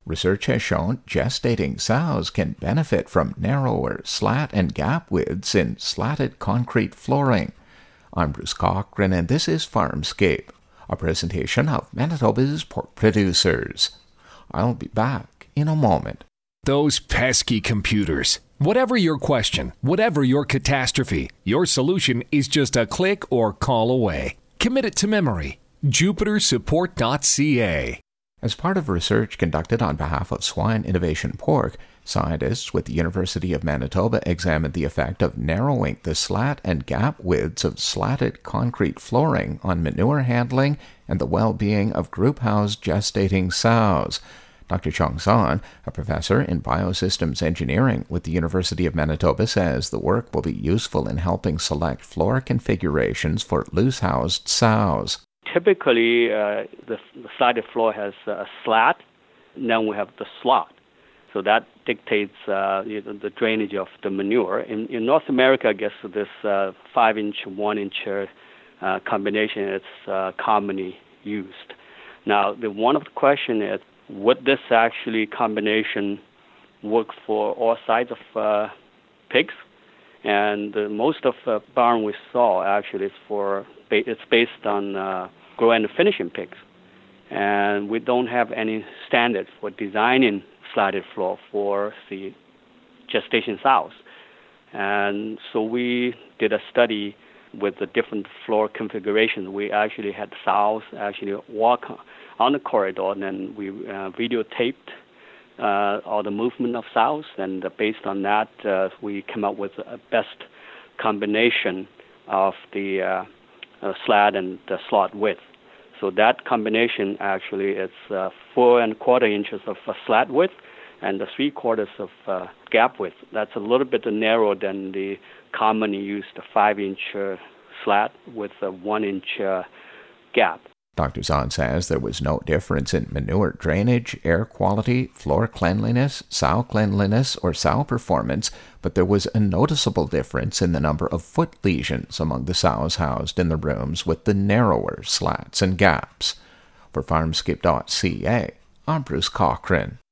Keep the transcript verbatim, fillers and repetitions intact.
Research has shown gestating sows can benefit from narrower slat and gap widths in slatted concrete flooring. I'm Bruce Cochran, and this is Farmscape, a presentation of Manitoba's pork producers. I'll be back in a moment. Those pesky computers. Whatever your question, whatever your catastrophe, your solution is just a click or call away. Commit it to memory. Jupiter Support dot C A. As part of research conducted on behalf of Swine Innovation Pork, scientists with the University of Manitoba examined the effect of narrowing the slat and gap widths of slatted concrete flooring on manure handling and the well-being of group-housed gestating sows. Doctor Chong Zan, a professor in biosystems engineering with the University of Manitoba, says the work will be useful in helping select floor configurations for loose-housed sows. Typically, uh, the, the slatted floor has a slat, and then we have the slot. So that dictates uh, you know, the drainage of the manure. In, in North America, I guess this uh, five-inch, one-inch uh, combination is uh, commonly used. Now, the one of the question is, would this actually combination work for all sides of uh, pigs? And uh, most of the barn we saw actually is for it's based on uh, grow and finishing pigs, and we don't have any standards for designing slatted floor for the gestation sows. And so we did a study with the different floor configurations. We actually had sows actually walk on the corridor, and then we uh, videotaped uh, all the movement of sows, and uh, based on that, uh, we came up with a best combination of the uh, uh, slat and the slot width. So that combination actually is uh, four and a quarter inches of uh, slat width and the three quarters of uh, gap width. That's a little bit narrower than the commonly used five-inch uh, slat with a one-inch uh, gap. Doctor Zahn says there was no difference in manure drainage, air quality, floor cleanliness, sow cleanliness, or sow performance, but there was a noticeable difference in the number of foot lesions among the sows housed in the rooms with the narrower slats and gaps. For Farmscape dot C A, I'm Bruce Cochran.